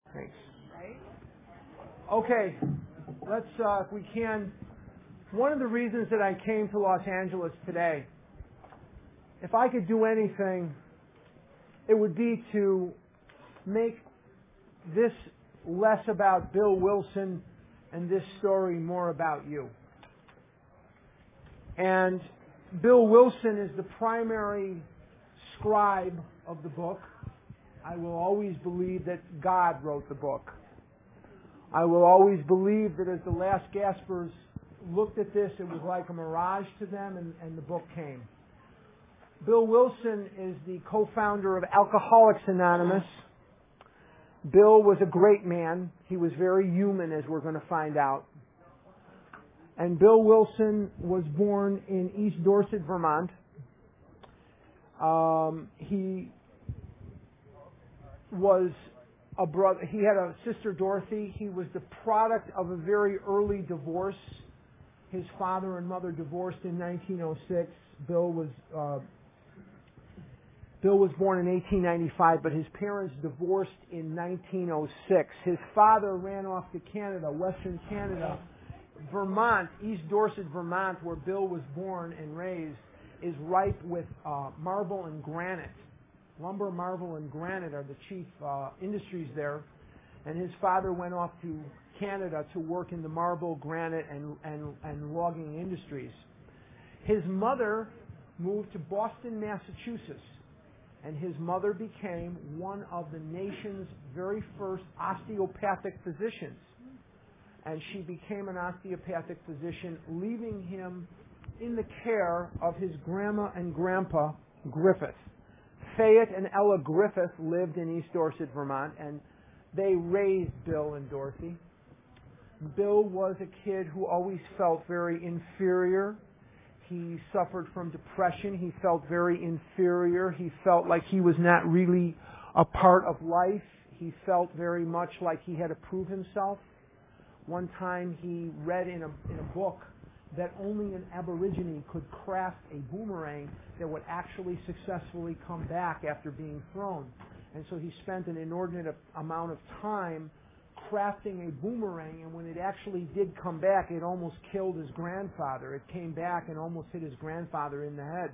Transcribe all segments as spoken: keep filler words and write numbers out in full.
Thanks. Okay, let's, uh, if we can, one of the reasons that I came to Los Angeles today, if I could do anything, it would be to make this less about Bill Wilson and this story more about you. And Bill Wilson is the primary scribe of the book. I will always believe that God wrote the book. I will always believe that as the last Gaspers looked at this, it was like a mirage to them, and, and the book came. Bill Wilson is the co-founder of Alcoholics Anonymous. Bill was a great man. He was very human, as we're going to find out. And Bill Wilson was born in East Dorset, Vermont. Um, he was a brother. He had a sister, Dorothy. He was the product of a very early divorce. His father and mother divorced in nineteen oh six. Bill was uh, Bill was born in eighteen ninety-five, but his parents divorced in nineteen oh six. His father ran off to Canada, Western Canada. Vermont, East Dorset, Vermont, where Bill was born and raised, is ripe with uh, marble and granite. Lumber, marble, and granite are the chief uh, industries there. And his father went off to Canada to work in the marble, granite, and, and, and logging industries. His mother moved to Boston, Massachusetts, and his mother became one of the nation's very first osteopathic physicians. And she became an osteopathic physician, leaving him in the care of his grandma and grandpa, Griffith. Fayette and Ella Griffith lived in East Dorset, Vermont, and they raised Bill and Dorothy. Bill was a kid who always felt very inferior. He suffered from depression. He felt very inferior. He felt like he was not really a part of life. He felt very much like he had to prove himself. One time he read in a, in a book that only an Aborigine could craft a boomerang that would actually successfully come back after being thrown. And so he spent an inordinate amount of time crafting a boomerang, and when it actually did come back, it almost killed his grandfather. It came back and almost hit his grandfather in the head.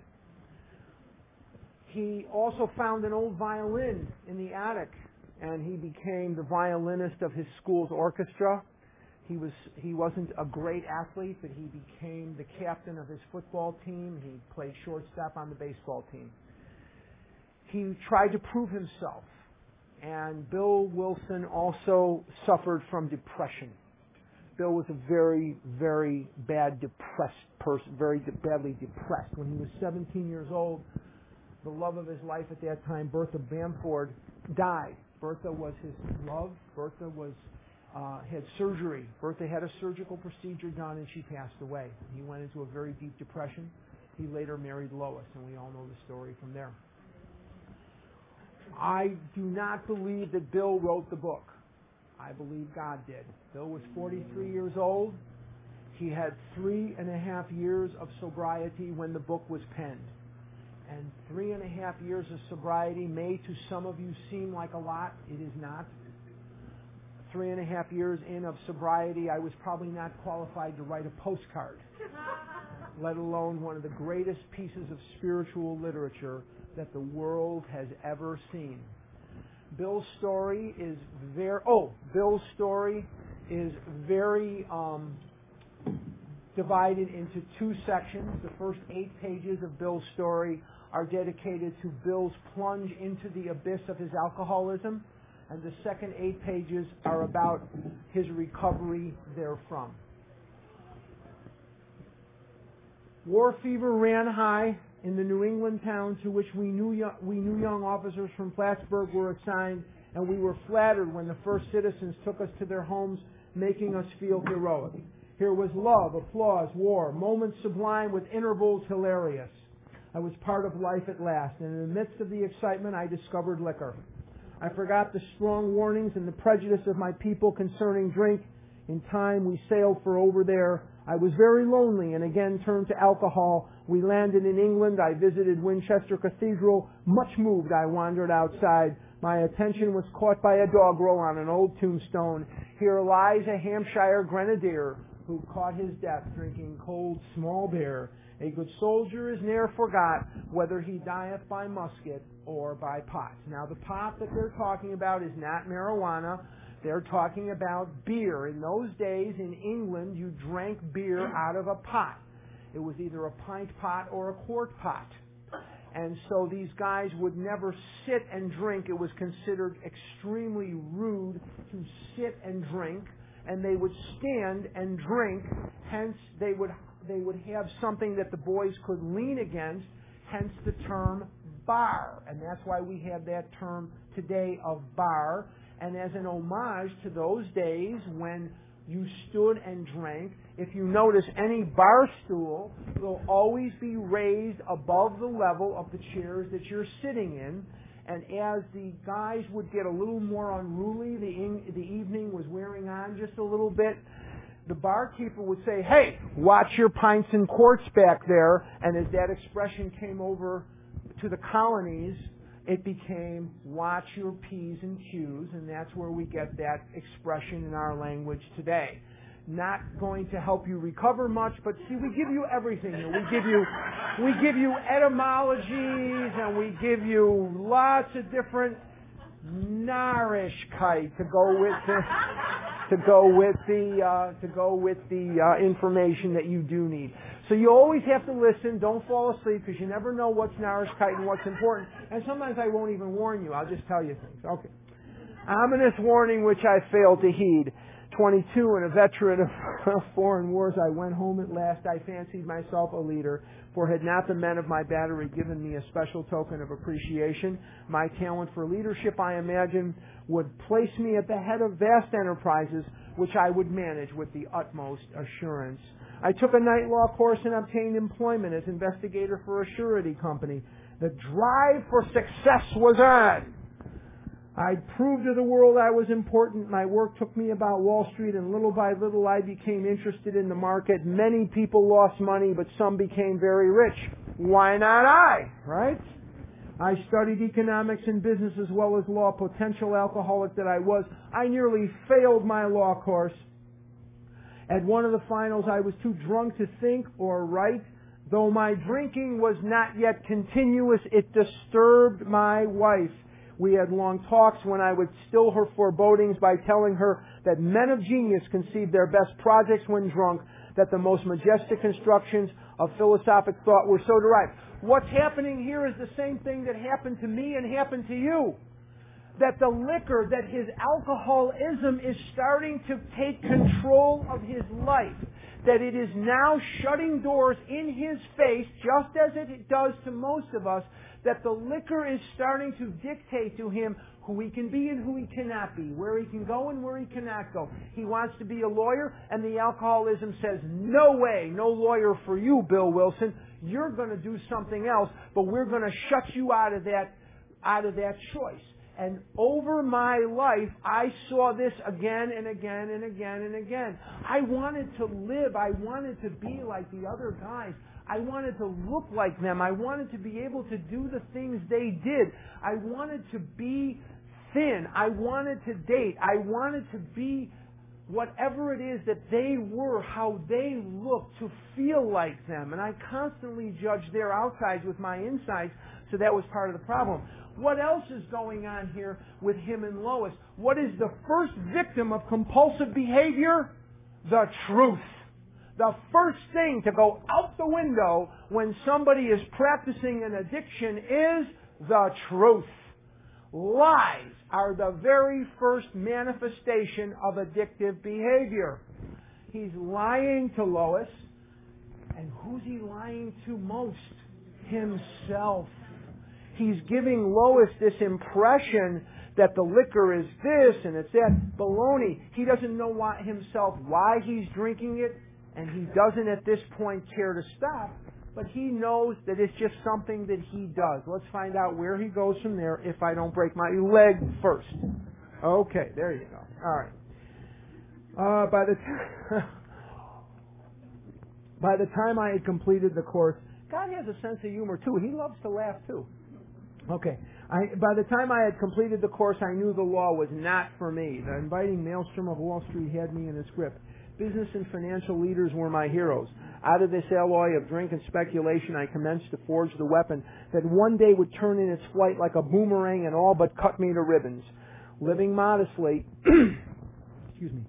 He also found an old violin in the attic, and he became the violinist of his school's orchestra. He was he wasn't a great athlete, but he became the captain of his football team. He played shortstop on the baseball team. He tried to prove himself. And Bill Wilson also suffered from depression. Bill was a very, very bad depressed person, very de- badly depressed. When he was seventeen years old, the love of his life at that time, Bertha Bamford, died. Bertha was his love. Bertha was uh, had surgery. Bertha had a surgical procedure done, and she passed away. He went into a very deep depression. He later married Lois, and we all know the story from there. I do not believe that Bill wrote the book. I believe God did. Bill was forty-three years old. He had three and a half years of sobriety when the book was penned. And three and a half years of sobriety may to some of you seem like a lot. It is not. Three and a half years in of sobriety, I was probably not qualified to write a postcard, let alone one of the greatest pieces of spiritual literature that the world has ever seen. Bill's story is very, oh, Bill's story is very um, divided into two sections. The first eight pages of Bill's story are dedicated to Bill's plunge into the abyss of his alcoholism, and the second eight pages are about his recovery therefrom. War fever ran high in the New England town to which we knew young, we knew young officers from Plattsburgh were assigned, and we were flattered when the first citizens took us to their homes, making us feel heroic. Here was love, applause, war, moments sublime with intervals hilarious. I was part of life at last, and in the midst of the excitement, I discovered liquor. I forgot the strong warnings and the prejudice of my people concerning drink. In time, we sailed for over there. I was very lonely and again turned to alcohol. We landed in England. I visited Winchester Cathedral. Much moved, I wandered outside. My attention was caught by a doggerel on an old tombstone. Here lies a Hampshire grenadier who caught his death drinking cold small beer. A good soldier is ne'er forgot, whether he dieth by musket or by pot. Now the pot that they're talking about is not marijuana. They're talking about beer. In those days in England, you drank beer out of a pot. It was either a pint pot or a quart pot. And so these guys would never sit and drink. It was considered extremely rude to sit and drink. And they would stand and drink. Hence, they would they would have something that the boys could lean against. Hence the term bar. And that's why we have that term today of bar. And as an homage to those days when you stood and drank, if you notice, any bar stool will always be raised above the level of the chairs that you're sitting in. And as the guys would get a little more unruly, the, in, the evening was wearing on just a little bit, the barkeeper would say, "Hey, watch your pints and quarts back there." And as that expression came over to the colonies, it became "watch your P's and Q's," and that's where we get that expression in our language today. Not going to help you recover much, but see, we give you everything. We give you, we give you etymologies, and we give you lots of different Narishkeit to go with the, to go with the, uh, to go with the uh, information that you do need. So you always have to listen. Don't fall asleep, because you never know what's Narishkeit and what's important. And sometimes I won't even warn you. I'll just tell you things. Okay. Ominous warning which I failed to heed. twenty-two and a veteran of foreign wars, I went home at last. I fancied myself a leader, for had not the men of my battery given me a special token of appreciation, my talent for leadership, I imagine, would place me at the head of vast enterprises, which I would manage with the utmost assurance. I took a night law course and obtained employment as investigator for a surety company. The drive for success was on. I proved to the world I was important. My work took me about Wall Street, and little by little I became interested in the market. Many people lost money, but some became very rich. Why not I, right? I studied economics and business as well as law. Potential alcoholic that I was, I nearly failed my law course. At one of the finals, I was too drunk to think or write. Though my drinking was not yet continuous, it disturbed my wife. We had long talks when I would still her forebodings by telling her that men of genius conceived their best projects when drunk, that the most majestic constructions of philosophic thought were so derived. What's happening here is the same thing that happened to me and happened to you. That the liquor, that his alcoholism is starting to take control of his life. That it is now shutting doors in his face, just as it does to most of us, that the liquor is starting to dictate to him who he can be and who he cannot be, where he can go and where he cannot go. He wants to be a lawyer, and the alcoholism says, "No way, no lawyer for you, Bill Wilson. You're going to do something else, but we're going to shut you out of that, out of that choice." And over my life, I saw this again and again and again and again. I wanted to live. I wanted to be like the other guys. I wanted to look like them. I wanted to be able to do the things they did. I wanted to be thin. I wanted to date. I wanted to be whatever it is that they were, how they looked, to feel like them. And I constantly judged their outsides with my insides, so that was part of the problem. What else is going on here with him and Lois? What is the first victim of compulsive behavior? The truth. The first thing to go out the window when somebody is practicing an addiction is the truth. Lies are the very first manifestation of addictive behavior. He's lying to Lois, and who's he lying to most? Himself. He's giving Lois this impression that the liquor is this and it's that. Baloney. He doesn't know why, himself why he's drinking it, and he doesn't at this point care to stop, but he knows that it's just something that he does. Let's find out where he goes from there if I don't break my leg first. Okay, there you go. All right. Uh, by the time by the time I had completed the course, God has a sense of humor too. He loves to laugh too. Okay. I, by the time I had completed the course, I knew the law was not for me. The inviting maelstrom of Wall Street had me in its grip. Business and financial leaders were my heroes. Out of this alloy of drink and speculation, I commenced to forge the weapon that one day would turn in its flight like a boomerang and all but cut me to ribbons. Living modestly, excuse me.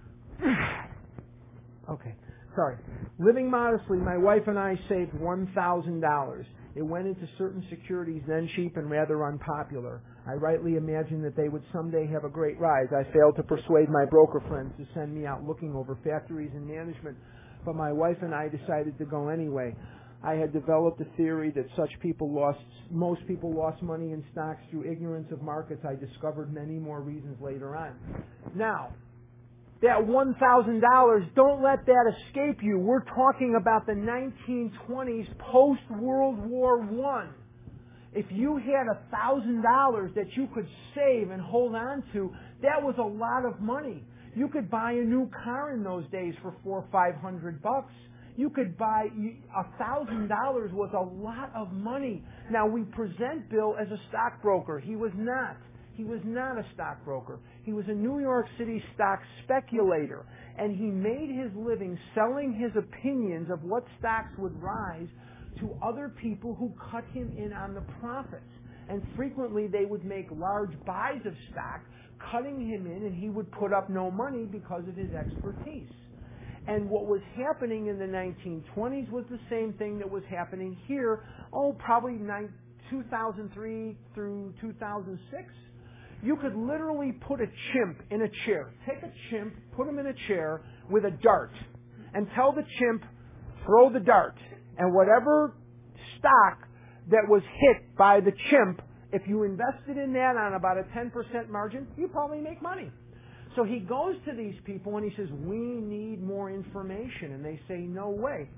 Okay, sorry. Living modestly, my wife and I saved one thousand dollars. It went into certain securities, then cheap and rather unpopular. I rightly imagined that they would someday have a great rise. I failed to persuade my broker friends to send me out looking over factories and management, but my wife and I decided to go anyway. I had developed a theory that such people lost, most people lost money in stocks through ignorance of markets. I discovered many more reasons later on. Now, that one thousand dollars, don't let that escape you. We're talking about the nineteen twenties, post-World War One. If you had one thousand dollars that you could save and hold on to, that was a lot of money. You could buy a new car in those days for four or five hundred bucks. You could buy one thousand dollars was a lot of money. Now, we present Bill as a stockbroker. He was not. He was not a stockbroker. He was a New York City stock speculator, and he made his living selling his opinions of what stocks would rise to other people who cut him in on the profits. And frequently they would make large buys of stock, cutting him in, and he would put up no money because of his expertise. And what was happening in the nineteen twenties was the same thing that was happening here, oh, probably two thousand three through two thousand six. You could literally put a chimp in a chair. Take a chimp, put him in a chair with a dart, and tell the chimp, throw the dart. And whatever stock that was hit by the chimp, if you invested in that on about a ten percent margin, you probably make money. So he goes to these people and he says, we need more information. And they say, no way.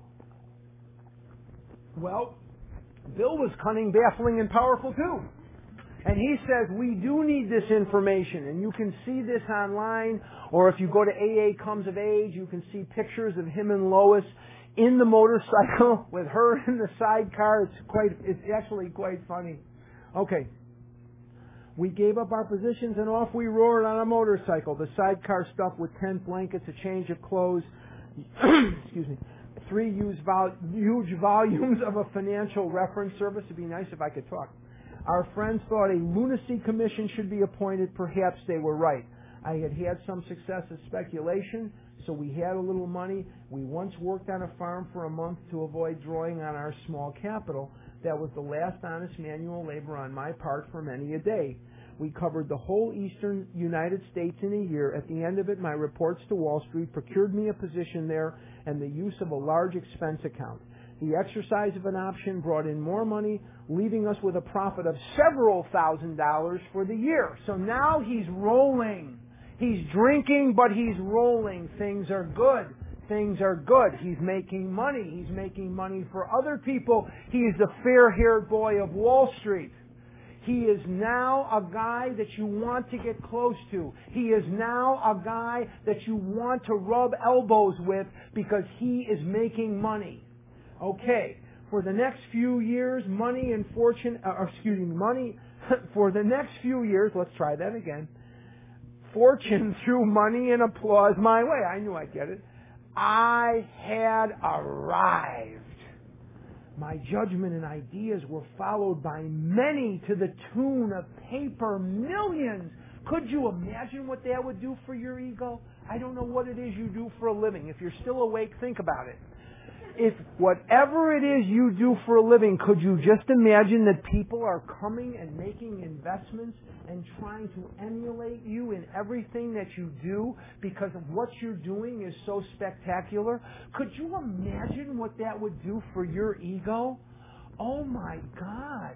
Well, Bill was cunning, baffling, and powerful too. And he says, we do need this information. And you can see this online, or if you go to A A Comes of Age, you can see pictures of him and Lois in the motorcycle with her in the sidecar. It's quite, it's actually quite funny. Okay. We gave up our positions and off we roared on a motorcycle. The sidecar stuffed with tent blankets, a change of clothes, excuse me, three huge, vol- huge volumes of a financial reference service. It'd be nice if I could talk. Our friends thought a lunacy commission should be appointed. Perhaps they were right. I had had some success at speculation, so we had a little money. We once worked on a farm for a month to avoid drawing on our small capital. That was the last honest manual labor on my part for many a day. We covered the whole eastern United States in a year. At the end of it, my reports to Wall Street procured me a position there and the use of a large expense account. The exercise of an option brought in more money, leaving us with a profit of several thousand dollars for the year. So now he's rolling. He's drinking, but he's rolling. Things are good. Things are good. He's making money. He's making money for other people. He is the fair-haired boy of Wall Street. He is now a guy that you want to get close to. He is now a guy that you want to rub elbows with because he is making money. Okay, for the next few years, money and fortune, uh, excuse me, money, for the next few years, let's try that again. Fortune threw money and applause my way. I knew I'd get it. I had arrived. My judgment and ideas were followed by many to the tune of paper millions. Could you imagine what that would do for your ego? I don't know what it is you do for a living. If you're still awake, think about it. If whatever it is you do for a living, could you just imagine that people are coming and making investments and trying to emulate you in everything that you do because of what you're doing is so spectacular? Could you imagine what that would do for your ego? Oh my God.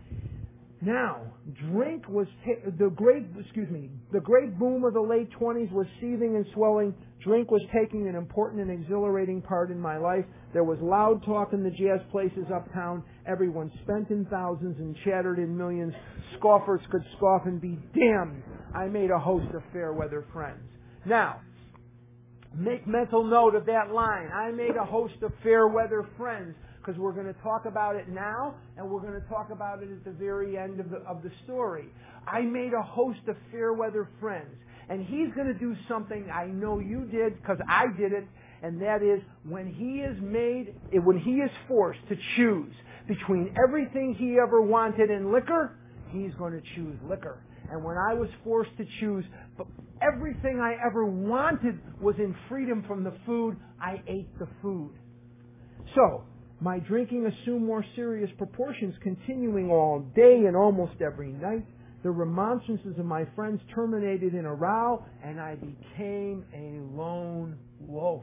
Now, drink was ta- the great, excuse me, the great boom of the late twenties was seething and swelling. Drink was taking an important and exhilarating part in my life. There was loud talk in the jazz places uptown. Everyone spent in thousands and chattered in millions. Scoffers could scoff and be damned. I made a host of fair weather friends. Now, make mental note of that line. I made a host of fair weather friends. because we're going to talk about it now, and we're going to talk about it at the very end of the, of the story. I made a host of Fairweather friends, and he's going to do something I know you did, because I did it, and that is when he is made, when he is forced to choose between everything he ever wanted in liquor, he's going to choose liquor. And when I was forced to choose, but everything I ever wanted was in freedom from the food, I ate the food. So, my drinking assumed more serious proportions, continuing all day and almost every night. The remonstrances of my friends terminated in a row, and I became a lone wolf.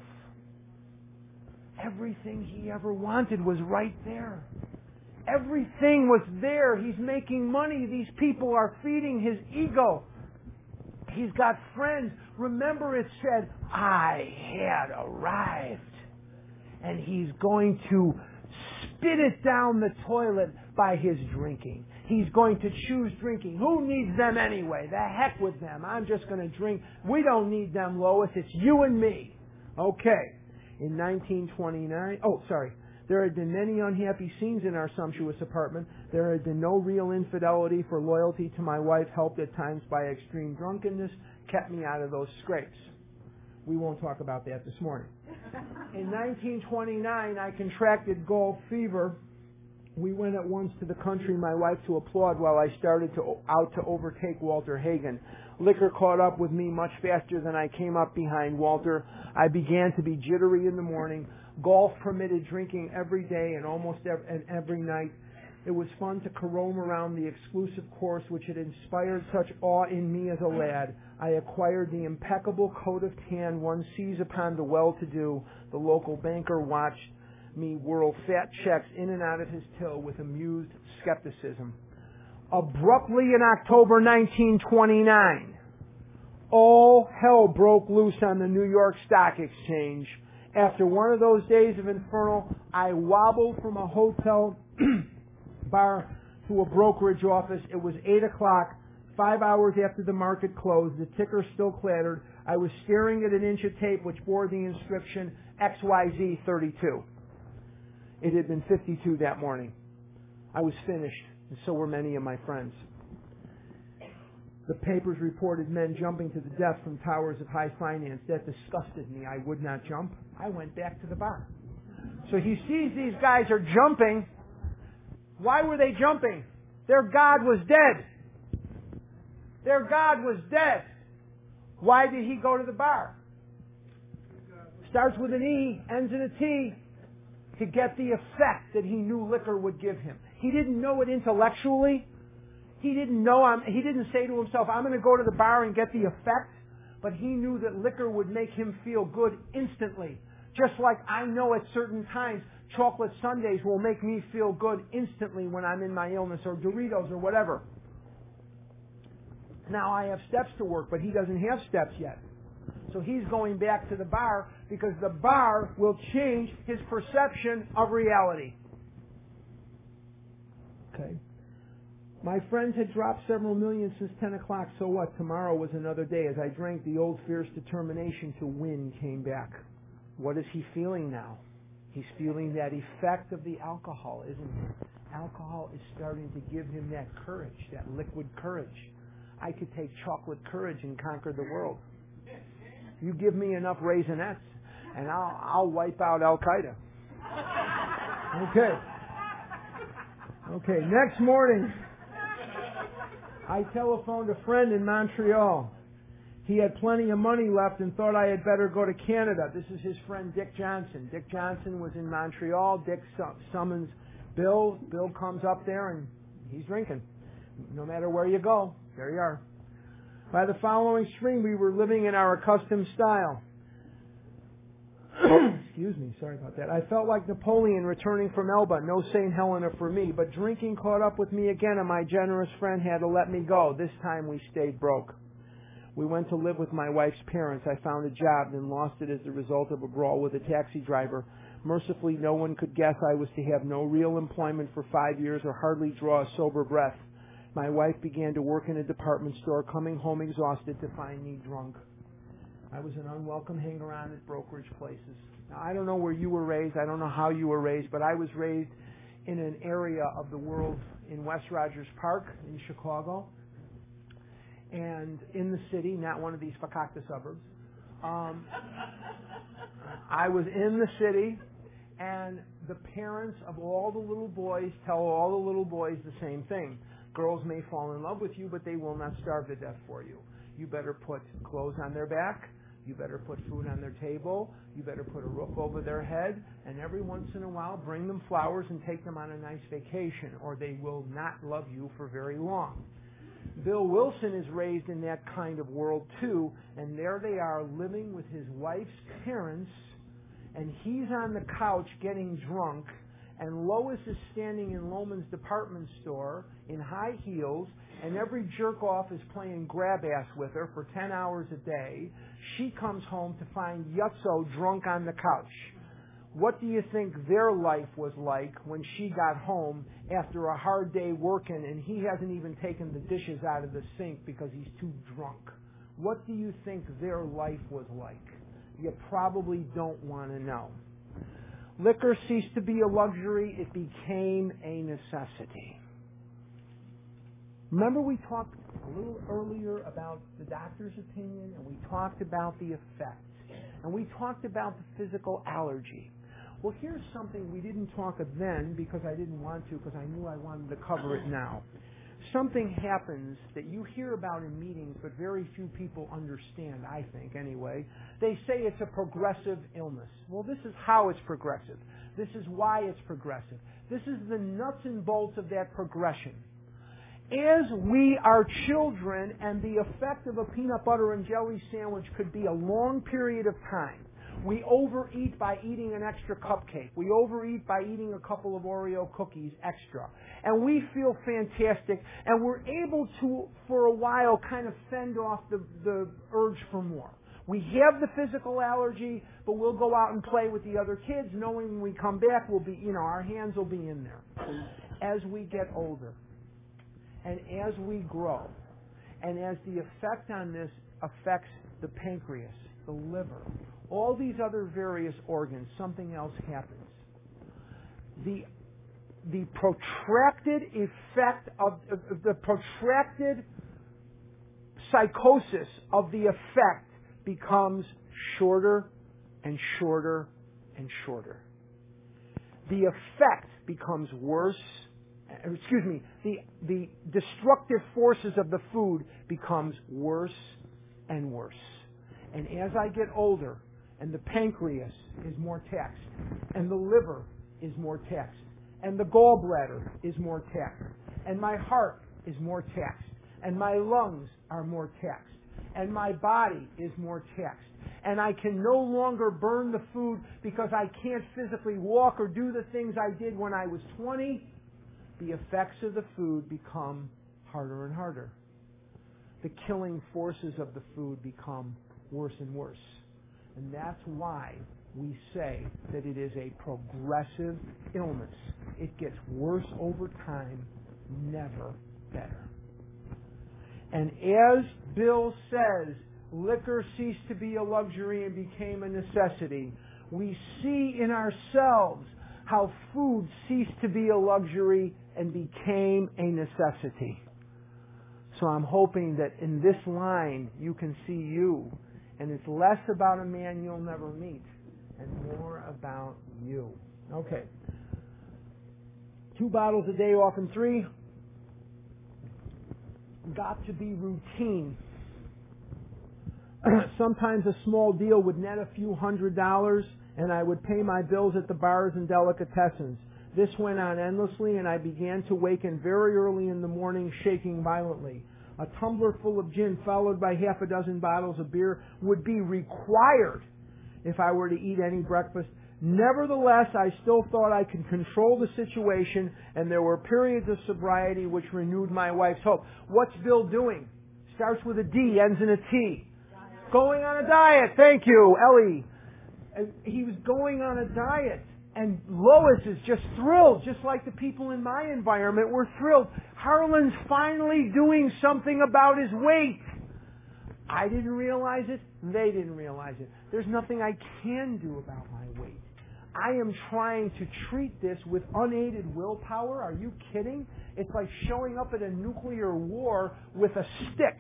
Everything he ever wanted was right there. Everything was there. He's making money. These people are feeding his ego. He's got friends. Remember, it said, I had arrived. And he's going to spit it down the toilet by his drinking. He's going to choose drinking. Who needs them anyway? The heck with them. I'm just going to drink. We don't need them, Lois. It's you and me. Okay. In nineteen twenty-nine, oh, sorry. There had been many unhappy scenes in our sumptuous apartment. There had been no real infidelity, for loyalty to my wife, helped at times by extreme drunkenness, kept me out of those scrapes. We won't talk about that this morning. In nineteen twenty-nine, I contracted gall fever. We went at once to the country, my wife to applaud, while I started to out to overtake Walter Hagen. Liquor caught up with me much faster than I came up behind Walter. I began to be jittery in the morning. Golf permitted drinking every day and almost every, and every night. It was fun to carom around the exclusive course which had inspired such awe in me as a lad. I acquired the impeccable coat of tan one sees upon the well-to-do. The local banker watched me whirl fat checks in and out of his till with amused skepticism. Abruptly in October nineteen twenty-nine, all hell broke loose on the New York Stock Exchange. After one of those days of infernal, I wobbled from a hotel bar to a brokerage office. It was eight o'clock, five hours after the market closed. The ticker still clattered. I was staring at an inch of tape which bore the inscription X Y Z thirty-two. It had been fifty-two that morning. I was finished, and so were many of my friends. The papers reported men jumping to the death from towers of high finance. That disgusted me. I would not jump. I went back to the bar. So he sees these guys are jumping. Why were they jumping? Their God was dead. Their God was dead. Why did he go to the bar? Starts with an E, ends in a T, to get the effect that he knew liquor would give him. He didn't know it intellectually. He didn't know, I'm, he didn't say to himself, I'm going to go to the bar and get the effect. But he knew that liquor would make him feel good instantly. Just like I know at certain times, chocolate sundaes will make me feel good instantly when I'm in my illness, or Doritos or whatever. Now I have steps to work, but he doesn't have steps yet. So he's going back to the bar because the bar will change his perception of reality. Okay. My friends had dropped several million since ten o'clock, so what? Tomorrow was another day. As I drank, the old fierce determination to win came back. What is he feeling now? He's feeling that effect of the alcohol, isn't he? Alcohol is starting to give him that courage, that liquid courage. I could take chocolate courage and conquer the world. You give me enough Raisinets, and I'll, I'll wipe out Al-Qaeda. Okay. Okay, next morning, I telephoned a friend in Montreal. He had plenty of money left and thought I had better go to Canada. This is his friend Dick Johnson. Dick Johnson was in Montreal. Dick summons Bill. Bill comes up there and he's drinking. No matter where you go, there you are. By the following spring, we were living in our accustomed style. Excuse me, sorry about that. I felt like Napoleon returning from Elba. No Saint Helena for me, but drinking caught up with me again, and my generous friend had to let me go. This time we stayed broke. We went to live with my wife's parents. I found a job, then lost it as the result of a brawl with a taxi driver. Mercifully, no one could guess I was to have no real employment for five years or hardly draw a sober breath. My wife began to work in a department store, coming home exhausted to find me drunk. I was an unwelcome hanger-on at brokerage places. Now, I don't know where you were raised. I don't know how you were raised, but I was raised in an area of the world in West Rogers Park in Chicago, and in the city, not one of these fakakta suburbs. Um, I was in the city, and the parents of all the little boys tell all the little boys the same thing. Girls may fall in love with you, but they will not starve to death for you. You better put clothes on their back. You better put food on their table. You better put a roof over their head. And every once in a while, bring them flowers and take them on a nice vacation, or they will not love you for very long. Bill Wilson is raised in that kind of world too, and there they are living with his wife's parents, and he's on the couch getting drunk, and Lois is standing in Loman's department store in high heels, and every jerk-off is playing grab-ass with her for ten hours a day. She comes home to find Yutzo drunk on the couch. What do you think their life was like when she got home after a hard day working and he hasn't even taken the dishes out of the sink because he's too drunk? What do you think their life was like? You probably don't want to know. Liquor ceased to be a luxury. It became a necessity. Remember we talked a little earlier about the doctor's opinion, and we talked about the effects, and we talked about the physical allergy. Well, here's something we didn't talk of then because I didn't want to, because I knew I wanted to cover it now. Something happens that you hear about in meetings, but very few people understand, I think, anyway. They say it's a progressive illness. Well, this is how it's progressive. This is why it's progressive. This is the nuts and bolts of that progression. As we are children, and the effect of a peanut butter and jelly sandwich could be a long period of time, we overeat by eating an extra cupcake. We overeat by eating a couple of Oreo cookies extra. And we feel fantastic, and we're able to, for a while, kind of fend off the, the urge for more. We have the physical allergy, but we'll go out and play with the other kids, knowing when we come back, we'll be, you know, our hands will be in there. As we get older, and as we grow, and as the effect on this affects the pancreas, the liver, all these other various organs, something else happens. The, the protracted effect of, of the protracted psychosis of the effect becomes shorter and shorter and shorter. The effect becomes worse. Excuse me, the, the destructive forces of the food becomes worse and worse. And as I get older, and the pancreas is more taxed, and the liver is more taxed, and the gallbladder is more taxed, and my heart is more taxed, and my lungs are more taxed, and my body is more taxed, and I can no longer burn the food because I can't physically walk or do the things I did when I was twenty, the effects of the food become harder and harder. The killing forces of the food become worse and worse. And that's why we say that it is a progressive illness. It gets worse over time, never better. And as Bill says, liquor ceased to be a luxury and became a necessity. We see in ourselves how food ceased to be a luxury and became a necessity. So I'm hoping that in this line you can see you, and it's less about a man you'll never meet and more about you. Okay. Two bottles a day, often three. Got to be routine. Sometimes a small deal would net a few hundred dollars, and I would pay my bills at the bars and delicatessens. This went on endlessly, and I began to waken very early in the morning, shaking violently. A tumbler full of gin, followed by half a dozen bottles of beer, would be required if I were to eat any breakfast. Nevertheless, I still thought I could control the situation, and there were periods of sobriety which renewed my wife's hope. What's Bill doing? Starts with a D, ends in a T. Going on a diet. Thank you, Ellie. And he was going on a diet. And Lois is just thrilled, just like the people in my environment were thrilled. Harlan's finally doing something about his weight. I didn't realize it. They didn't realize it. There's nothing I can do about my weight. I am trying to treat this with unaided willpower. Are you kidding? It's like showing up at a nuclear war with a stick.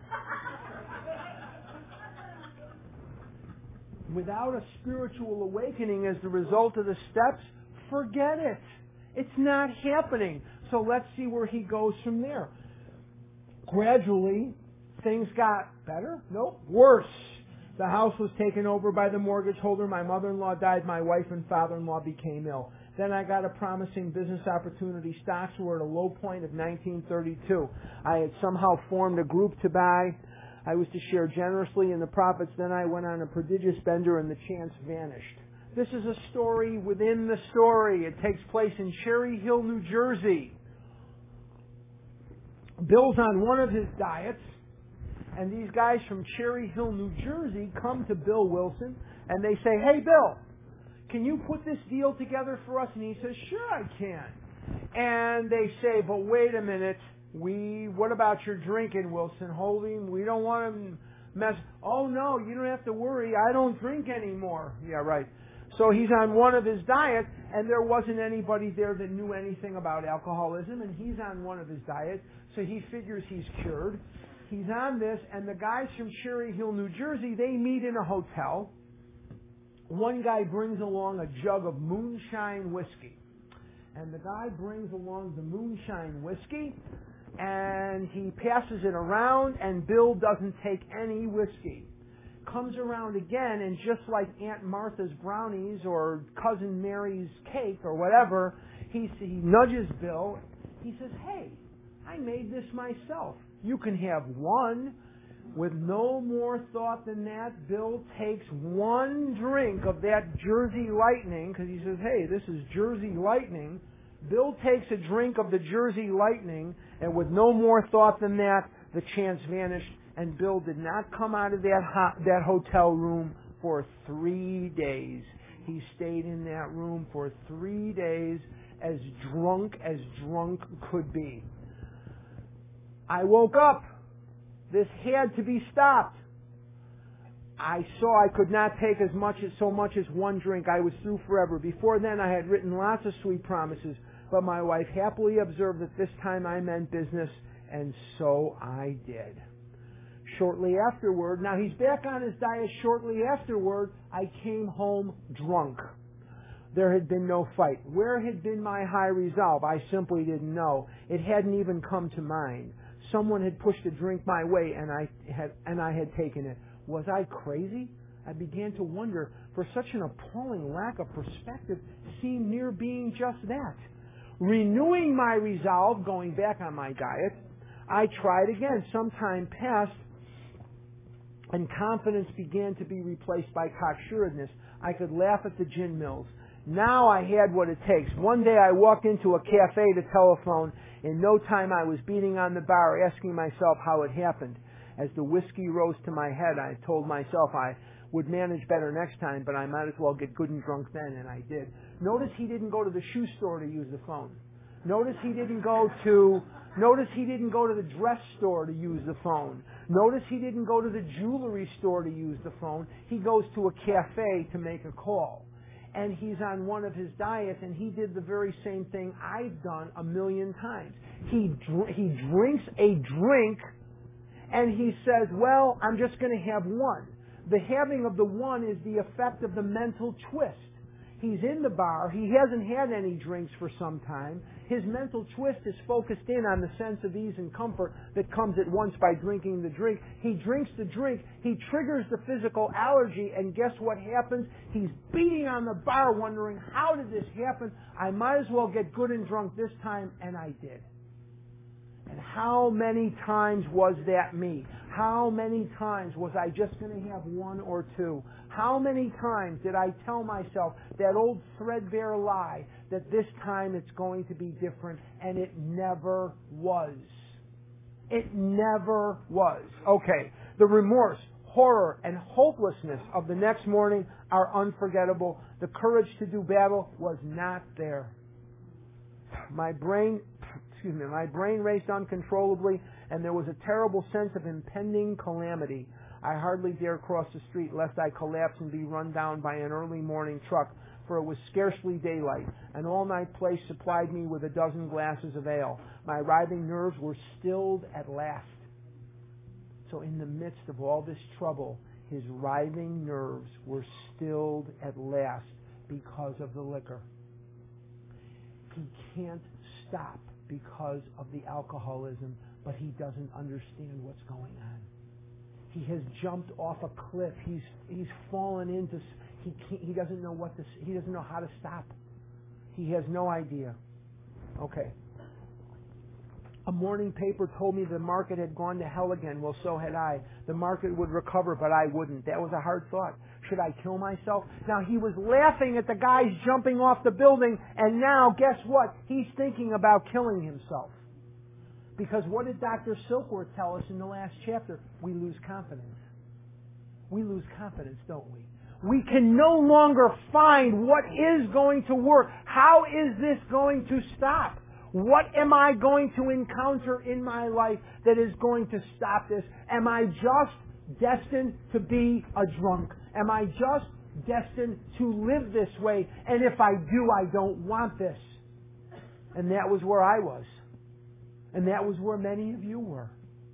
Without a spiritual awakening as the result of the steps, forget it. It's not happening. So let's see where he goes from there. Gradually, things got better? Nope, worse. The house was taken over by the mortgage holder. My mother-in-law died. My wife and father-in-law became ill. Then I got a promising business opportunity. Stocks were at a low point of nineteen thirty-two. I had somehow formed a group to buy. I was to share generously in the profits. Then I went on a prodigious bender and the chance vanished. This is a story within the story. It takes place in Cherry Hill, New Jersey. Bill's on one of his diets, and these guys from Cherry Hill, New Jersey come to Bill Wilson and they say, "Hey Bill, can you put this deal together for us?" And he says, "Sure I can." And they say, "But wait a minute. We, what about your drinking, Wilson? Holding, we don't want to mess." "Oh no, you don't have to worry. I don't drink anymore." "Yeah, right." So he's on one of his diets, and there wasn't anybody there that knew anything about alcoholism, and he's on one of his diets, so he figures he's cured. He's on this, and the guys from Cherry Hill, New Jersey, they meet in a hotel. One guy brings along a jug of moonshine whiskey. And the guy brings along the moonshine whiskey, and he passes it around, and Bill doesn't take any whiskey. Comes around again, and just like Aunt Martha's brownies or Cousin Mary's cake or whatever, he, he nudges Bill. He says, "Hey, I made this myself. You can have one." With no more thought than that, Bill takes one drink of that Jersey Lightning, because he says, "Hey, this is Jersey Lightning." Bill takes a drink of the Jersey Lightning, and with no more thought than that, the chance vanished, and Bill did not come out of that ho- that hotel room for three days. He stayed in that room for three days, as drunk as drunk could be. I woke up. This had to be stopped. I saw I could not take as much as so much as one drink. I was through forever. Before then, I had written lots of sweet promises, but my wife happily observed that this time I meant business, and so I did. Shortly afterward, now he's back on his diet. Shortly afterward, I came home drunk. There had been no fight. Where had been my high resolve? I simply didn't know. It hadn't even come to mind. Someone had pushed a drink my way, and I had and I had taken it. Was I crazy? I began to wonder, for such an appalling lack of perspective seemed near being just that. Renewing my resolve, going back on my diet, I tried again. Some time passed, and confidence began to be replaced by cocksuredness. I could laugh at the gin mills. Now I had what it takes. One day I walked into a cafe to telephone. In no time I was beating on the bar, asking myself how it happened. As the whiskey rose to my head, I told myself I would manage better next time, but I might as well get good and drunk then, and I did. Notice he didn't go to the shoe store to use the phone. Notice he didn't go to Notice he didn't go to the dress store to use the phone. Notice he didn't go to the jewelry store to use the phone. He goes to a cafe to make a call. And he's on one of his diets, and he did the very same thing I've done a million times. He dr- he drinks a drink, and he says, "Well, I'm just going to have one." The having of the one is the effect of the mental twist. He's in the bar. He hasn't had any drinks for some time. His mental twist is focused in on the sense of ease and comfort that comes at once by drinking the drink. He drinks the drink. He triggers the physical allergy, and guess what happens? He's beating on the bar wondering, how did this happen? I might as well get good and drunk this time, and I did. And how many times was that me? How many times was I just going to have one or two? How many times did I tell myself that old threadbare lie that this time it's going to be different, and it never was. It never was. Okay, the remorse, horror, and hopelessness of the next morning are unforgettable. The courage to do battle was not there. My brain, excuse me, my brain raced uncontrollably, and there was a terrible sense of impending calamity. I hardly dare cross the street lest I collapse and be run down by an early morning truck, for it was scarcely daylight. An all-night place supplied me with a dozen glasses of ale. My writhing nerves were stilled at last. So in the midst of all this trouble, his writhing nerves were stilled at last because of the liquor. He can't stop because of the alcoholism, but he doesn't understand what's going on. He has jumped off a cliff. He's he's fallen into. He can't, he doesn't know what to. He doesn't know how to stop. He has no idea. Okay. A morning paper told me the market had gone to hell again. Well, so had I. The market would recover, but I wouldn't. That was a hard thought. Should I kill myself? Now, he was laughing at the guys jumping off the building, and now, guess what? He's thinking about killing himself. Because what did Doctor Silkworth tell us in the last chapter? We lose confidence. We lose confidence, don't we? We can no longer find what is going to work. How is this going to stop? What am I going to encounter in my life that is going to stop this? Am I just destined to be a drunk? Am I just destined to live this way? And if I do, I don't want this. And that was where I was. And that was where many of you were.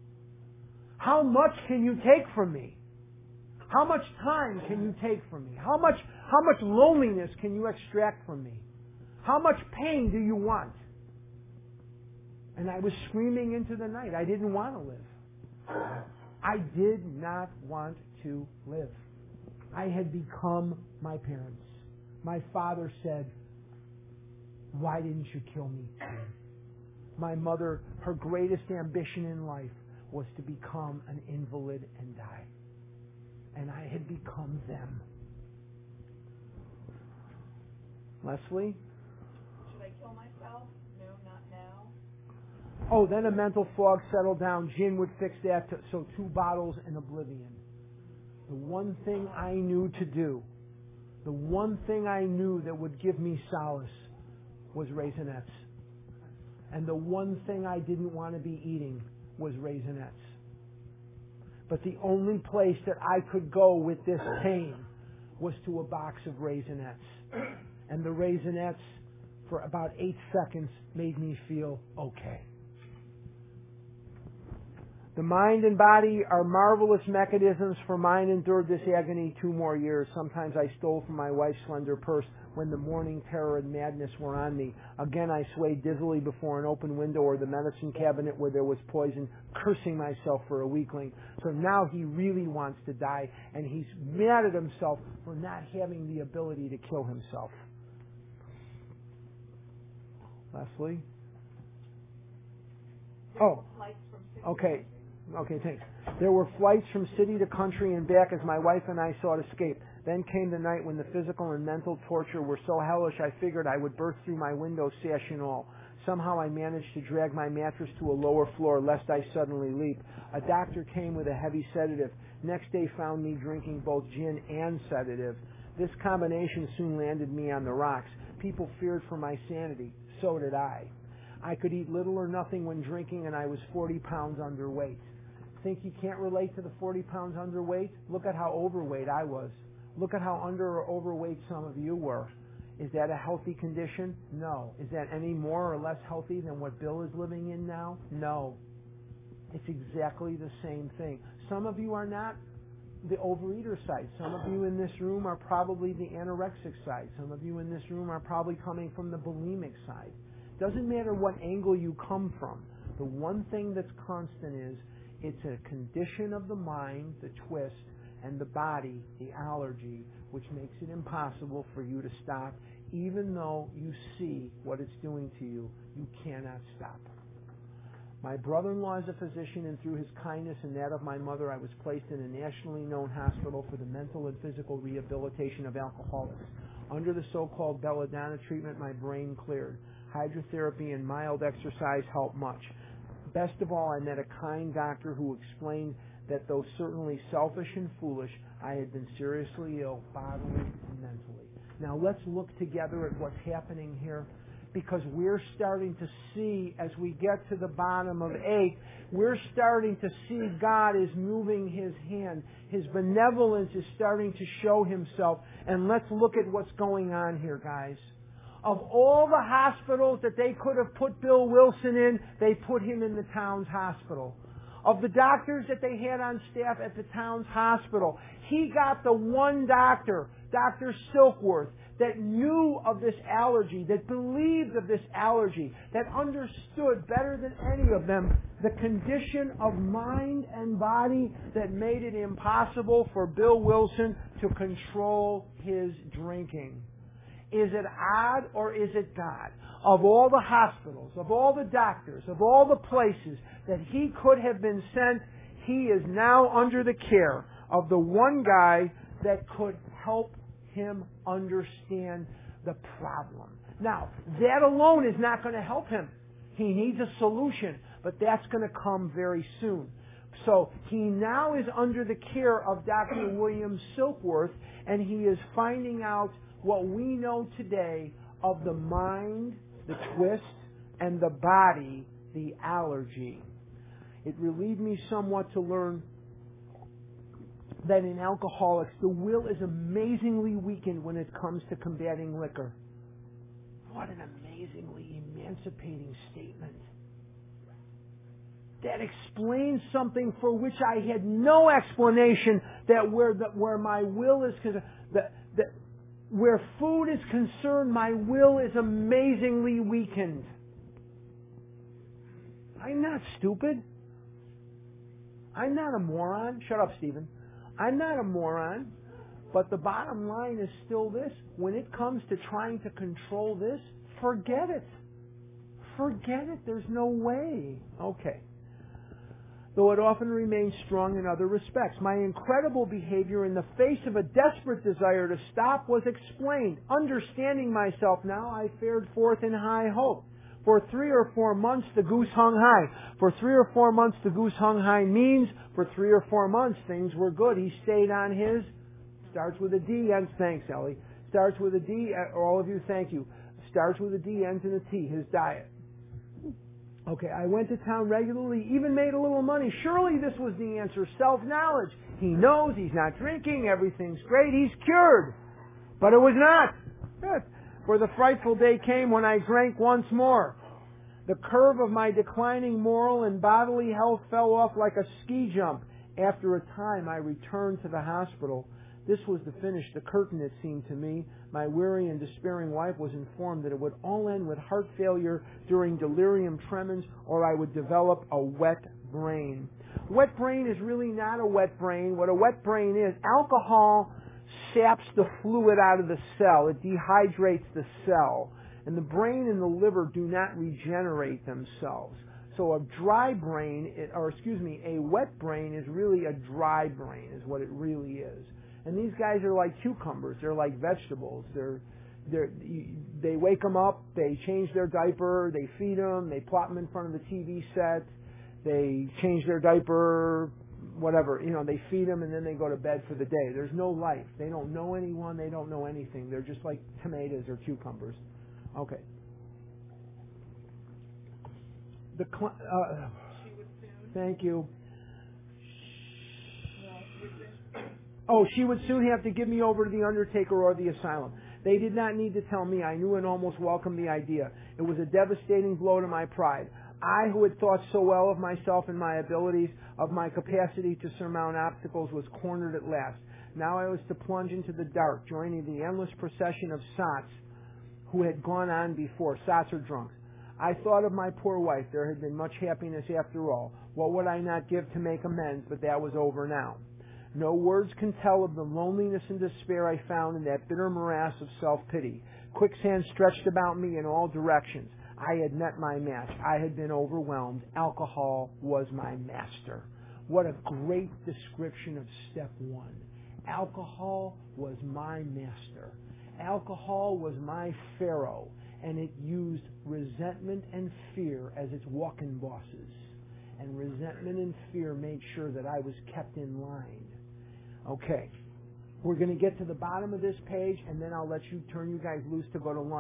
How much can you take from me? How much time can you take from me? How much, how much loneliness can you extract from me? How much pain do you want? And I was screaming into the night. I didn't want to live. I did not want to live. I had become my parents. My father said, "Why didn't you kill me too?" My mother, her greatest ambition in life was to become an invalid and die. And I had become them. Leslie? Should I kill myself? No, not now. Oh, then a mental fog settled down. Gin would fix that, to, so two bottles and oblivion. The one thing I knew to do, the one thing I knew that would give me solace was Raisinets. And the one thing I didn't want to be eating was Raisinets. But the only place that I could go with this pain was to a box of Raisinets. And the Raisinets, for about eight seconds, made me feel okay. The mind and body are marvelous mechanisms, for mine endured this agony two more years. Sometimes I stole from my wife's slender purse when the morning terror and madness were on me. Again I swayed dizzily before an open window or the medicine cabinet where there was poison, cursing myself for a weakling. So now he really wants to die, and he's mad at himself for not having the ability to kill himself. Leslie? Oh, okay. Okay, thanks. There were flights from city to country and back as my wife and I sought escape. Then came the night when the physical and mental torture were so hellish I figured I would burst through my window, sash and all. Somehow I managed to drag my mattress to a lower floor lest I suddenly leap. A doctor came with a heavy sedative. Next day found me drinking both gin and sedative. This combination soon landed me on the rocks. People feared for my sanity. So did I. I could eat little or nothing when drinking, and I was forty pounds underweight. Think you can't relate to the forty pounds underweight? Look at how overweight I was. Look at how under or overweight some of you were. Is that a healthy condition? No. Is that any more or less healthy than what Bill is living in now? No. It's exactly the same thing. Some of you are not the overeater side. Some of you in this room are probably the anorexic side. Some of you in this room are probably coming from the bulimic side. Doesn't matter what angle you come from. The one thing that's constant is it's a condition of the mind, the twist, and the body, the allergy, which makes it impossible for you to stop. Even though you see what it's doing to you, you cannot stop. My brother-in-law is a physician, and through his kindness and that of my mother, I was placed in a nationally known hospital for the mental and physical rehabilitation of alcoholics. Under the so-called belladonna treatment, my brain cleared. Hydrotherapy and mild exercise helped much. Best of all, I met a kind doctor who explained that though certainly selfish and foolish, I had been seriously ill, bodily and mentally. Now let's look together at what's happening here. because we're starting to see, as we get to the bottom of eight, we're starting to see God is moving His hand. His benevolence is starting to show Himself. And let's look at what's going on here, guys. Of all the hospitals that they could have put Bill Wilson in, they put him in the town's hospital. Of the doctors that they had on staff at the town's hospital, he got the one doctor, Doctor Silkworth, that knew of this allergy, that believed of this allergy, that understood better than any of them the condition of mind and body that made it impossible for Bill Wilson to control his drinking. Is it odd or is it God? Of all the hospitals, of all the doctors, of all the places that he could have been sent, he is now under the care of the one guy that could help him understand the problem. Now, that alone is not going to help him. He needs a solution, but that's going to come very soon. So he now is under the care of Doctor William Silkworth, and he is finding out what we know today of the mind, the twist, and the body, the allergy. It relieved me somewhat to learn that in alcoholics, the will is amazingly weakened when it comes to combating liquor. What an amazingly emancipating statement. That explains something for which I had no explanation, that where the, where my will is concerned, that, that where food is concerned, my will is amazingly weakened. I'm not stupid. I'm not a moron. Shut up, Stephen. I'm not a moron. But the bottom line is still this. When it comes to trying to control this, forget it. Forget it. There's no way. Okay. Though it often remains strong in other respects. My incredible behavior in the face of a desperate desire to stop was explained. Understanding myself now, I fared forth in high hope. For three or four months, the goose hung high. For three or four months, the goose hung high means for three or four months, things were good. He stayed on his, starts with a D, ends, thanks, Ellie. Starts with a D, all of you, thank you. Starts with a D, ends in a T, his diet. Okay, I went to town regularly, even made a little money. Surely this was the answer. Self-knowledge. He knows he's not drinking, everything's great, he's cured. But it was not. Good. For the frightful day came when I drank once more. The curve of my declining moral and bodily health fell off like a ski jump. After a time, I returned to the hospital. This was the finish, the curtain, it seemed to me. My weary and despairing wife was informed that it would all end with heart failure during delirium tremens, or I would develop a wet brain. Wet brain is really not a wet brain. What a wet brain is, alcohol saps the fluid out of the cell. It dehydrates the cell. And the brain and the liver do not regenerate themselves. So a dry brain, or excuse me, a wet brain is really a dry brain, is what it really is. And these guys are like cucumbers. They're like vegetables. They're, they're, they wake them up, they change their diaper, they feed them, they plop them in front of the T V set, they change their diaper, whatever. You know, they feed them and then they go to bed for the day. There's no life. They don't know anyone. They don't know anything. They're just like tomatoes or cucumbers. Okay. The cl- uh, thank you. Oh, she would soon have to give me over to the undertaker or the asylum. They did not need to tell me. I knew and almost welcomed the idea. It was a devastating blow to my pride. I, who had thought so well of myself and my abilities, of my capacity to surmount obstacles, was cornered at last. Now I was to plunge into the dark, joining the endless procession of sots who had gone on before. Sots or drunks. I thought of my poor wife. There had been much happiness after all. What would I not give to make amends? But that was over now. No words can tell of the loneliness and despair I found in that bitter morass of self-pity. Quicksand stretched about me in all directions. I had met my match. I had been overwhelmed. Alcohol was my master. What a great description of step one. Alcohol was my master. Alcohol was my pharaoh, and it used resentment and fear as its walking bosses. And resentment and fear made sure that I was kept in line. Okay, we're going to get to the bottom of this page, and then I'll let you turn you guys loose to go to lunch.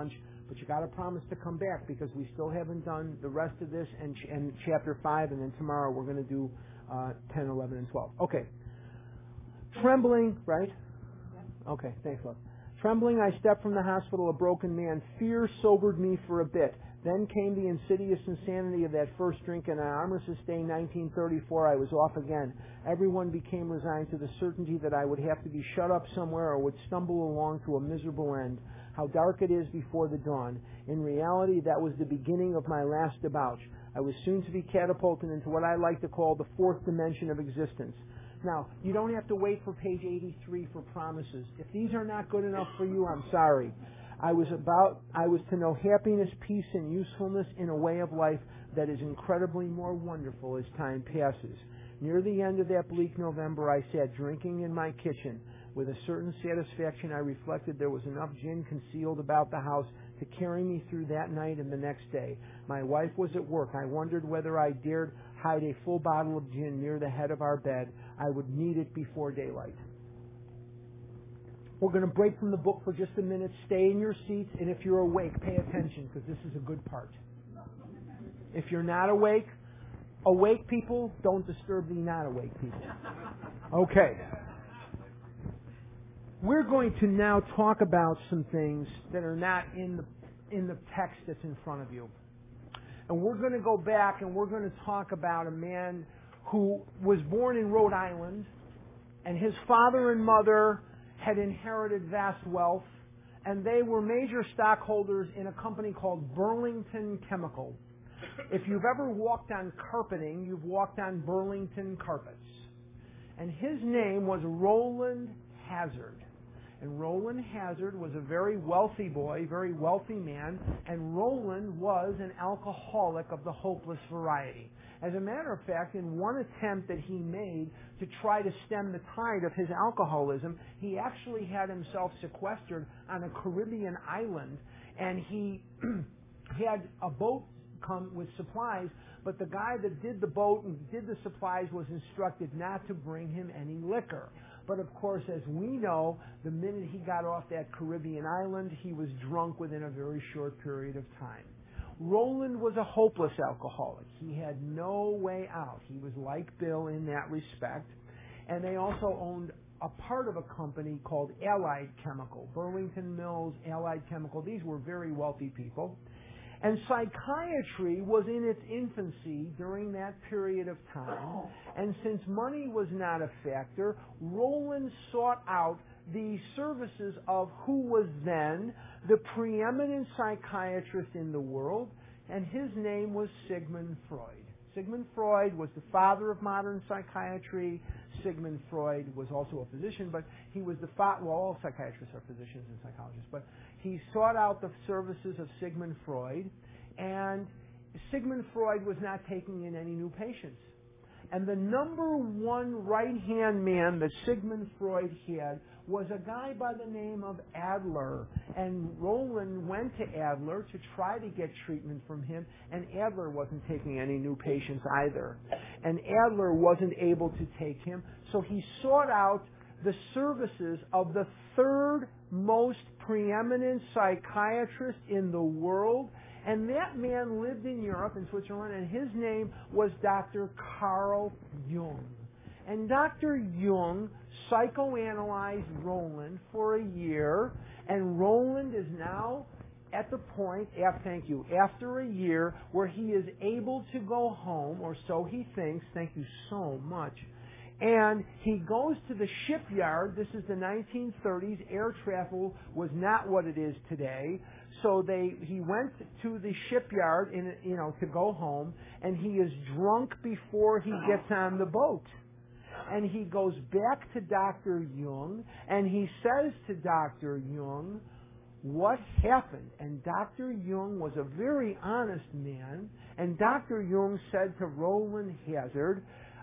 But you got to promise to come back because we still haven't done the rest of this and, ch- and chapter five, and then tomorrow we're going to do uh, ten, eleven, and twelve. Okay. Trembling, right? Okay, thanks, love. Trembling, I stepped from the hospital a broken man. Fear sobered me for a bit. Then came the insidious insanity of that first drink, and on Armistice Day nineteen thirty-four, I was off again. Everyone became resigned to the certainty that I would have to be shut up somewhere or would stumble along to a miserable end. How dark it is before the dawn. In reality, that was the beginning of my last debauch. I was soon to be catapulted into what I like to call the fourth dimension of existence. Now, you don't have to wait for page eighty-three for promises. If these are not good enough for you, I'm sorry. I was about, I was to know happiness, peace, and usefulness in a way of life that is incredibly more wonderful as time passes. Near the end of that bleak November, I sat drinking in my kitchen. With a certain satisfaction, I reflected there was enough gin concealed about the house to carry me through that night and the next day. My wife was at work. I wondered whether I dared hide a full bottle of gin near the head of our bed. I would need it before daylight. We're going to break from the book for just a minute. Stay in your seats, and if you're awake, pay attention, because this is a good part. If you're not awake, awake people, don't disturb the not awake people. Okay. We're going to now talk about some things that are not in the in the text that's in front of you. And we're going to go back and we're going to talk about a man who was born in Rhode Island, and his father and mother had inherited vast wealth, and they were major stockholders in a company called Burlington Chemical. If you've ever walked on carpeting, you've walked on Burlington carpets. And his name was Roland Hazard. And Roland Hazard was a very wealthy boy, very wealthy man, and Roland was an alcoholic of the hopeless variety. As a matter of fact, in one attempt that he made to try to stem the tide of his alcoholism, he actually had himself sequestered on a Caribbean island, and he had a boat come with supplies, but the guy that did the boat and did the supplies was instructed not to bring him any liquor. But of course, as we know, the minute he got off that Caribbean island, he was drunk within a very short period of time. Roland was a hopeless alcoholic. He had no way out. He was like Bill in that respect. And they also owned a part of a company called Allied Chemical. Burlington Mills, Allied Chemical. These were very wealthy people. And psychiatry was in its infancy during that period of time. And since money was not a factor, Roland sought out the services of who was then the preeminent psychiatrist in the world, and his name was Sigmund Freud. Sigmund Freud was the father of modern psychiatry. Sigmund Freud was also a physician, but he was the father, well, all psychiatrists are physicians and psychologists, but he sought out the services of Sigmund Freud, and Sigmund Freud was not taking in any new patients. And the number one right-hand man that Sigmund Freud had was a guy by the name of Adler. And Roland went to Adler to try to get treatment from him, and Adler wasn't taking any new patients either. And Adler wasn't able to take him, so he sought out the services of the third most preeminent psychiatrist in the world. And that man lived in Europe, in Switzerland, and his name was Doctor Carl Jung. And Doctor Jung psychoanalyzed Roland for a year, and Roland is now at the point, after, thank you, after a year, where he is able to go home, or so he thinks, thank you so much, and he goes to the shipyard. This is the nineteen thirties. Air travel was not what it is today. So they, he went to the shipyard, in, you know, to go home, and he is drunk before he gets on the boat. And he goes back to Doctor Jung, and he says to Doctor Jung, what happened? And Doctor Jung was a very honest man, and Doctor Jung said to Roland Hazard,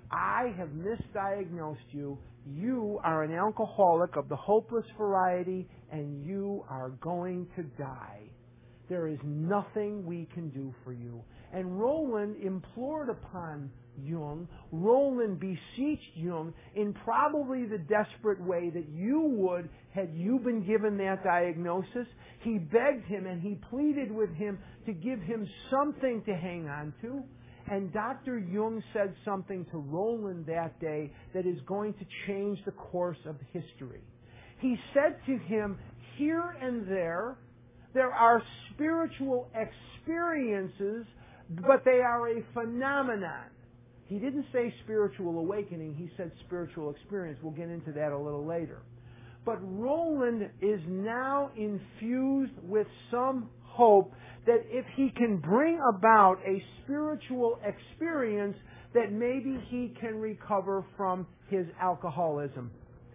I have misdiagnosed you. You are an alcoholic of the hopeless variety, and you are going to die. There is nothing we can do for you. And Roland implored upon Jung, Roland beseeched Jung in probably the desperate way that you would had you been given that diagnosis. He begged him and he pleaded with him to give him something to hang on to. And Doctor Jung said something to Roland that day that is going to change the course of history. He said to him, here and there, there are spiritual experiences, but they are a phenomenon. He didn't say spiritual awakening, he said spiritual experience. We'll get into that a little later. But Roland is now infused with some hope that if he can bring about a spiritual experience, that maybe he can recover from his alcoholism.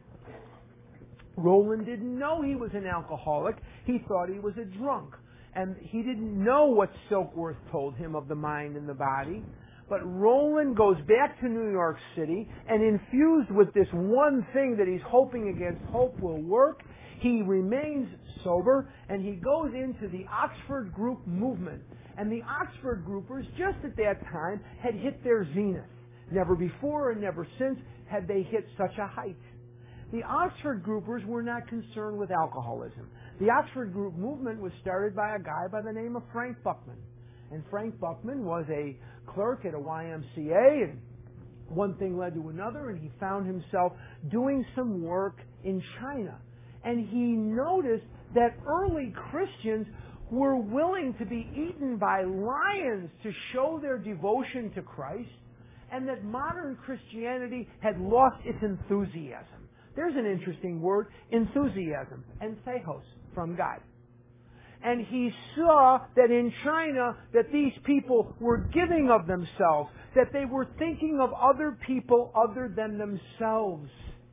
Roland didn't know he was an alcoholic. He thought he was a drunk. And he didn't know what Silkworth told him of the mind and the body. But Roland goes back to New York City, and infused with this one thing that he's hoping against hope will work, he remains sober, and he goes into the Oxford Group movement. And the Oxford Groupers, just at that time, had hit their zenith. Never before and never since had they hit such a height. The Oxford Groupers were not concerned with alcoholism. The Oxford Group movement was started by a guy by the name of Frank Buckman. And Frank Buckman was a clerk at a Y M C A, and one thing led to another, and he found himself doing some work in China. And he noticed that early Christians were willing to be eaten by lions to show their devotion to Christ, and that modern Christianity had lost its enthusiasm. There's an interesting word, enthusiasm, and theos, from God. And he saw that in China that these people were giving of themselves, that they were thinking of other people other than themselves.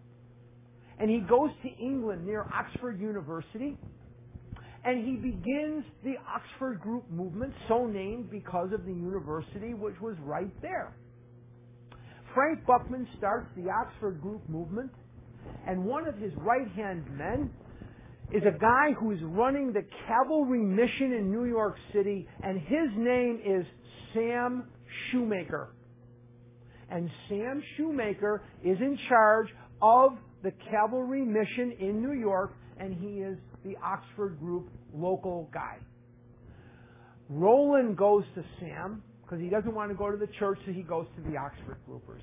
And he goes to England near Oxford University, and he begins the Oxford Group movement, so named because of the university which was right there. Frank Buckman starts the Oxford Group movement, and one of his right-hand men is a guy who is running the cavalry mission in New York City, and his name is Sam Shoemaker. And Sam Shoemaker is in charge of the cavalry mission in New York, and he is the Oxford Group local guy. Roland goes to Sam because he doesn't want to go to the church, so he goes to the Oxford Groupers.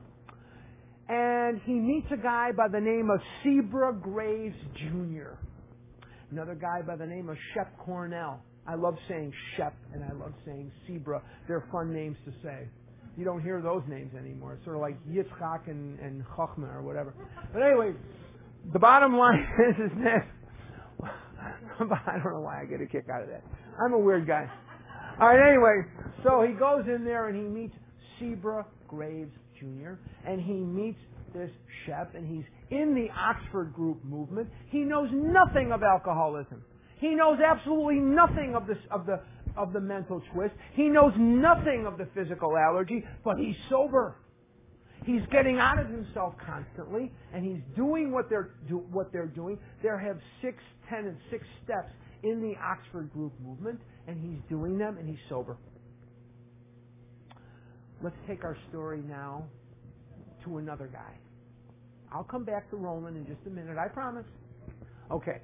And he meets a guy by the name of Sebra Graves Junior Another guy by the name of Shep Cornell. I love saying Shep and I love saying Sebra. They're fun names to say. You don't hear those names anymore. It's sort of like Yitzchak and, and Chachma or whatever. But anyway, the bottom line is, is this. I don't know why I get a kick out of that. I'm a weird guy. All right, anyway, so he goes in there and he meets Sebra Graves Junior and he meets this Shep, and he's in the Oxford Group movement. He knows nothing of alcoholism. He knows absolutely nothing of the of the of the mental twist. He knows nothing of the physical allergy, but he's sober. He's getting out of himself constantly, and he's doing what they're do, what they're doing. They have six, ten, and six steps in the Oxford Group movement, and he's doing them, and he's sober. Let's take our story now to another guy. I'll come back to Roland in just a minute, I promise. Okay.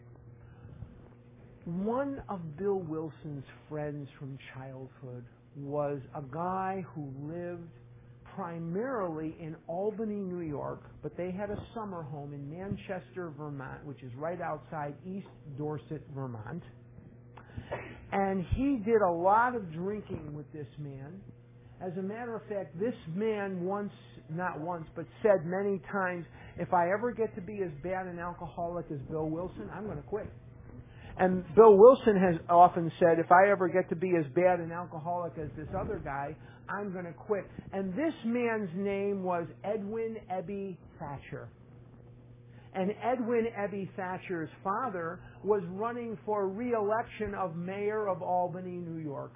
One of Bill Wilson's friends from childhood was a guy who lived primarily in Albany, New York, but they had a summer home in Manchester, Vermont, which is right outside East Dorset, Vermont. And he did a lot of drinking with this man. As a matter of fact, this man once, not once, but said many times, if I ever get to be as bad an alcoholic as Bill Wilson, I'm going to quit. And Bill Wilson has often said, if I ever get to be as bad an alcoholic as this other guy, I'm going to quit. And this man's name was Edwin Ebby Thatcher. And Edwin Ebby Thatcher's father was running for re-election of mayor of Albany, New York.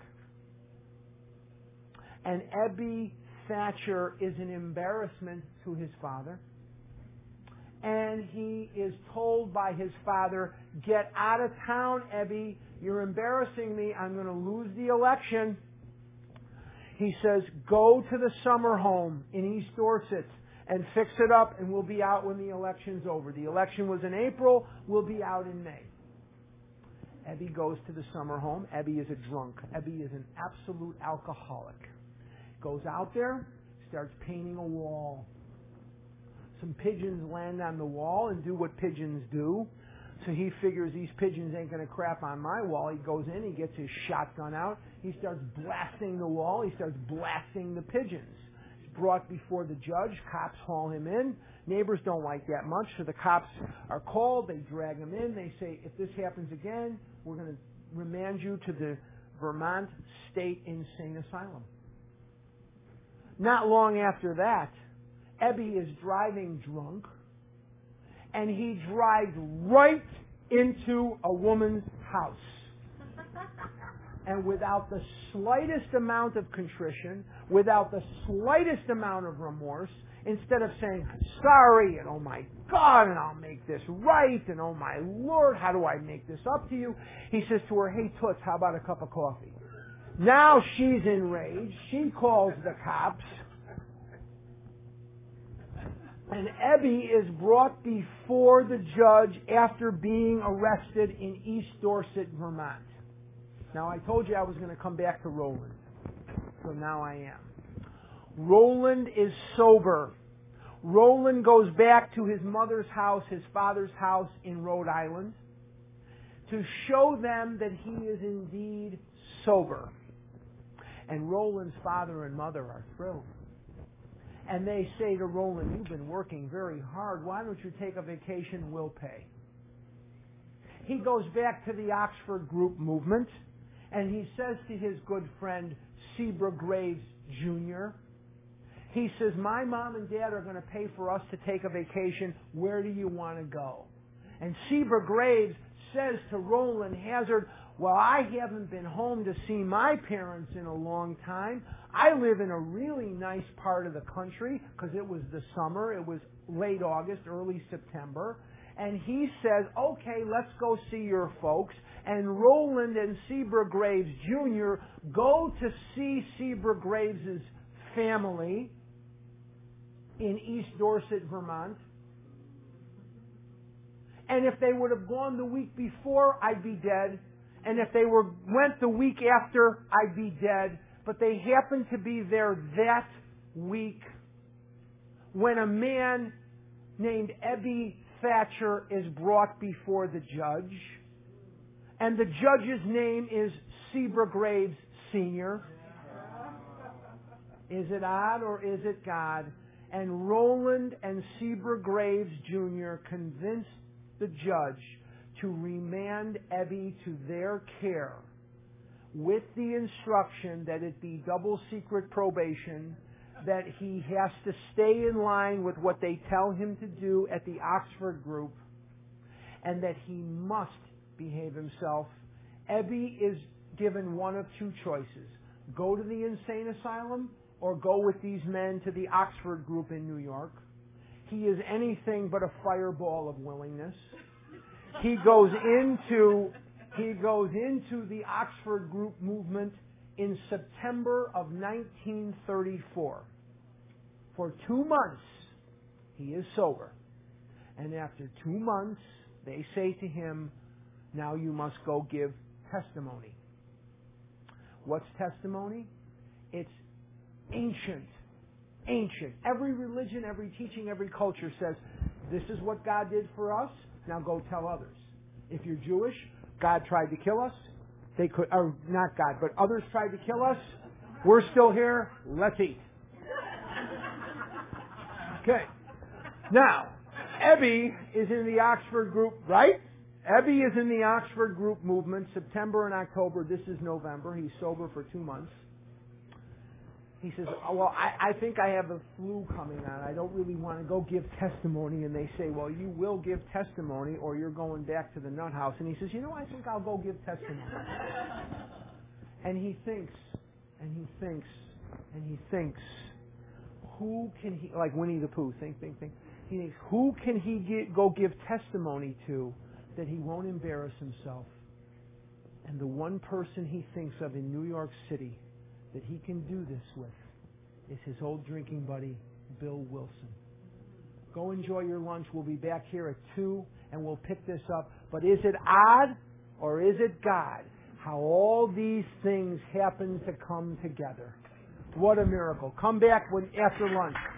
And Ebby Thatcher is an embarrassment to his father. And he is told by his father, get out of town, Ebby. You're embarrassing me. I'm going to lose the election. He says, go to the summer home in East Dorset and fix it up, and we'll be out when the election's over. The election was in April. We'll be out in May. Ebby goes to the summer home. Ebby is a drunk. Ebby is an absolute alcoholic. Goes out there, starts painting a wall. Some pigeons land on the wall and do what pigeons do. So he figures these pigeons ain't going to crap on my wall. He goes in, he gets his shotgun out. He starts blasting the wall. He starts blasting the pigeons. He's brought before the judge. Cops haul him in. Neighbors don't like that much, so the cops are called. They drag him in. They say, if this happens again, we're going to remand you to the Vermont State Insane Asylum. Not long after that, Ebby is driving drunk, and he drives right into a woman's house. And without the slightest amount of contrition, without the slightest amount of remorse, instead of saying, I'm sorry, and oh my God, and I'll make this right, and oh my Lord, how do I make this up to you? He says to her, hey Toots, how about a cup of coffee? Now she's enraged. She calls the cops. And Ebby is brought before the judge after being arrested in East Dorset, Vermont. Now, I told you I was going to come back to Roland. So now I am. Roland is sober. Roland goes back to his mother's house, his father's house in Rhode Island, to show them that he is indeed sober. And Roland's father and mother are thrilled. And they say to Roland, you've been working very hard. Why don't you take a vacation? We'll pay. He goes back to the Oxford Group movement, and he says to his good friend, Sebra Graves, Junior, he says, my mom and dad are going to pay for us to take a vacation. Where do you want to go? And Sebra Graves says to Roland Hazard, well, I haven't been home to see my parents in a long time. I live in a really nice part of the country because it was the summer. It was late August, early September. And he says, okay, let's go see your folks. And Roland and Sebra Graves, Junior go to see Sebra Graves' family in East Dorset, Vermont. And if they would have gone the week before, I'd be dead. And if they were went the week after, I'd be dead. But they happened to be there that week when a man named Ebby Thatcher is brought before the judge. And the judge's name is Sebra Graves Senior Is it odd or is it God? And Roland and Sebra Graves Junior convinced the judge to remand Ebby to their care with the instruction that it be double secret probation, that he has to stay in line with what they tell him to do at the Oxford Group, and that he must behave himself. Ebby is given one of two choices. Go to the insane asylum or go with these men to the Oxford Group in New York. He is anything but a fireball of willingness. He goes into he goes into the Oxford Group movement in September of nineteen thirty-four. For two months, he is sober. And after two months, they say to him, now you must go give testimony. What's testimony? It's ancient. Ancient. Every religion, every teaching, every culture says, this is what God did for us. Now go tell others. If you're Jewish, God tried to kill us. They could, or not God, but others tried to kill us. We're still here. Let's eat. Okay. Now, Ebby is in the Oxford Group, right? Ebby is in the Oxford Group movement, September and October. This is November. He's sober for two months. He says, oh, well, I, I think I have a flu coming on. I don't really want to go give testimony. And they say, well, you will give testimony or you're going back to the nut house. And he says, you know, I think I'll go give testimony. And he thinks, and he thinks, and he thinks, who can he, like Winnie the Pooh, think, think, think. He thinks, who can he get, go give testimony to that he won't embarrass himself? And the one person he thinks of in New York City that he can do this with is his old drinking buddy, Bill Wilson. Go enjoy your lunch. We'll be back here at two, and we'll pick this up. But is it odd or is it God how all these things happen to come together? What a miracle. Come back when after lunch.